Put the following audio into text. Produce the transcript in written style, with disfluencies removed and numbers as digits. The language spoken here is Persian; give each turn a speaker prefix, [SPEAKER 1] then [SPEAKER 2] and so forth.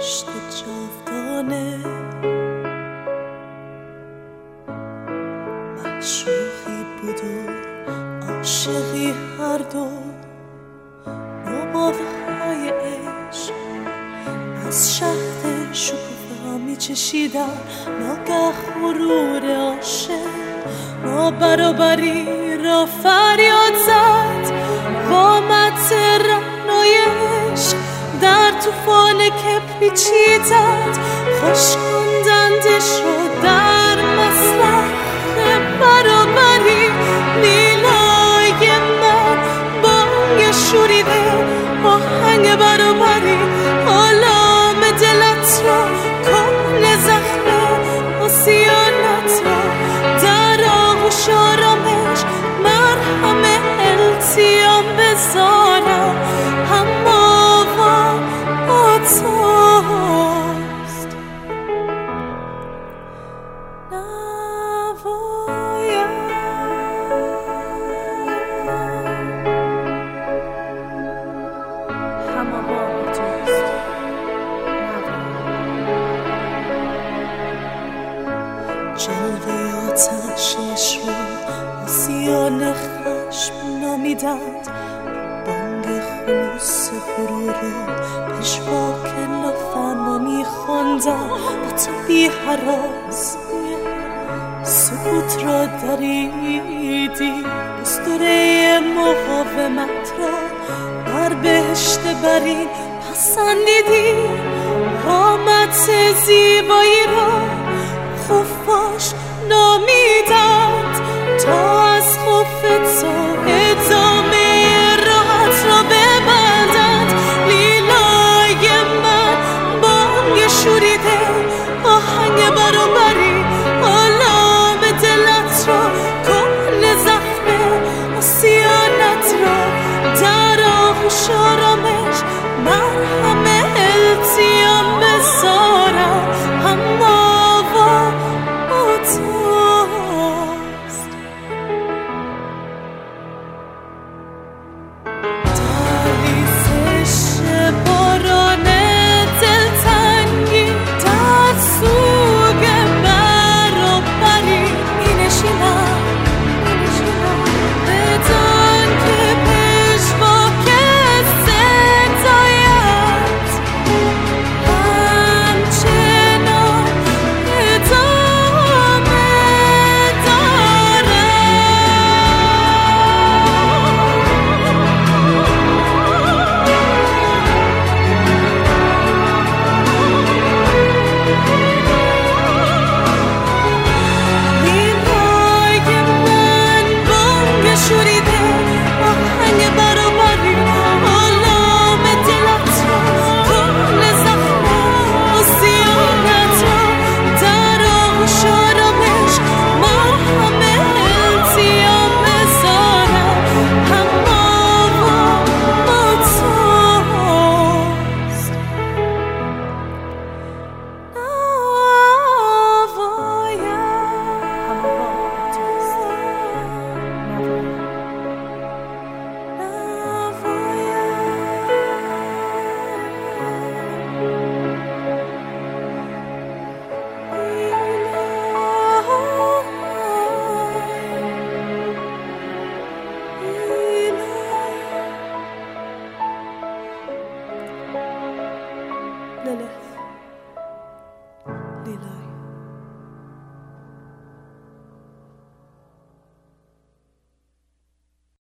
[SPEAKER 1] بهشت جاودانه، معشوقی بود و عاشقی هر دو، نوباوه های عشق از شهد شکوفه ها می چشیدن، ناگه غرور عاشق نابرابری را فریاد زد. قامت رعنای عشق در طوفان که پیچیدند، خوش کندندش رو در مسلخ برابری. نیلای من بانگ شوریده آهنگ برابری، آلام دلت را کهنه زخم آسیانت را در آغوش آرامش مرهم التیام بذارم. اما با توست جلوه آتشش رو آسیان خشم نامیدند، بانگ خلوص غرور رو پشواک نافرمانی خواندند. با تو بی هراس سکوت را دریدی، اسطوره مقاومت را بر بهشت برین پسندیدی. قامت زیبایی را خفاش نامی